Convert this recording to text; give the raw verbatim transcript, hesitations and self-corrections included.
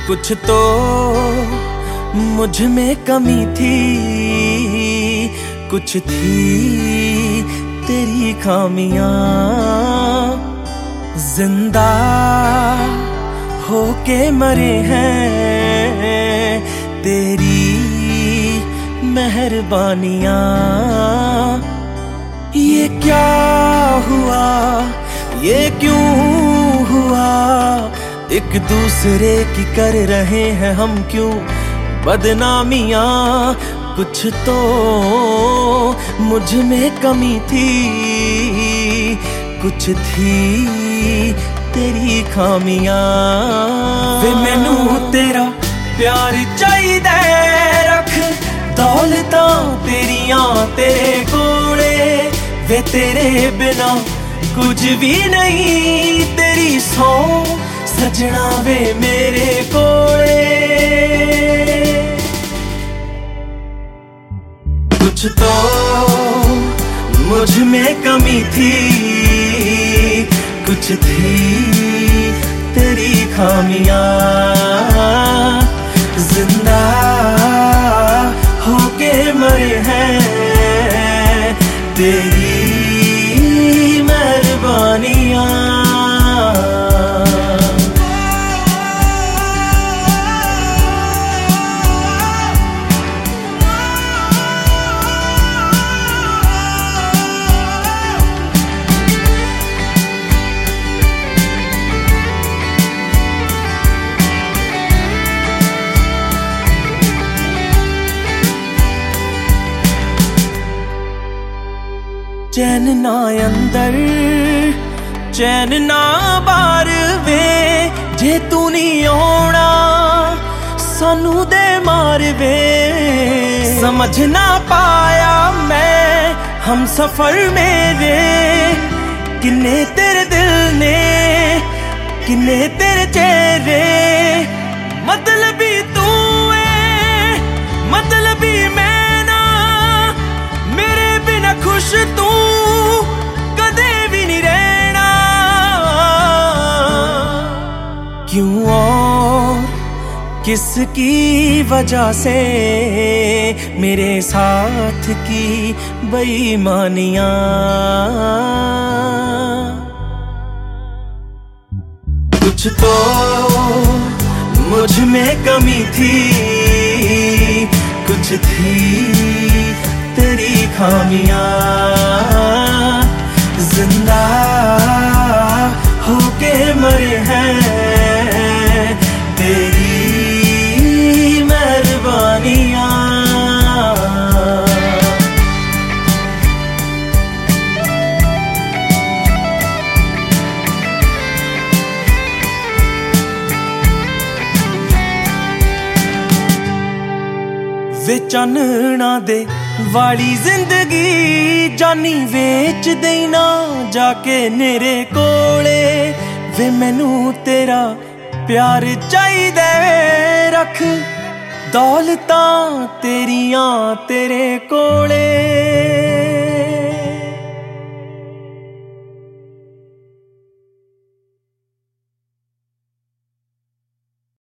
कुछ तो मुझ में कमी थी, कुछ थी तेरी खामियां। जिंदा होके मरे हैं तेरी मेहरबानियां। ये क्या हुआ, ये क्यों हुआ, एक दूसरे की कर रहे हैं हम क्यों बदनामियां। कुछ तो मुझ में कमी थी, कुछ थी तेरी खामियां। वे मैनू तेरा प्यार चाहिदा रख, दौलतां तेरियां तेरे कोले। वे तेरे बिना कुछ भी नहीं, तेरी सौ सजना वे मेरे कोले। कुछ तो मुझ में कमी थी, कुछ थी तेरी खामियां। जिंदा होके मरे हैं तेरी मेहरबानियां। चैन ना अंदर चैन ना बाहर वे, जे तू नहीं आना सानू दे मार वे। समझ ना पाया मैं हम सफर मेरे, किन्ने तेरे दिल ने किन्ने तेरे चेहरे। मतलबी तू है मतलबी मैं ना, मेरे बिना खुश तू कदे भी नहीं रहना। क्यों और किसकी वजह से मेरे साथ की बेईमानियां। कुछ तो मुझ में कमी थी, कुछ थी तेरी खामियां। जिंदा होके मरे हैं तेरी मेहरबानियां। वे चानना दे वाली जिंदगी जानी वेच देना जाके मेरे कोले। वे मैनू तेरा प्यार चाहिदा रख, दौलतां तेरियां तेरे कोले।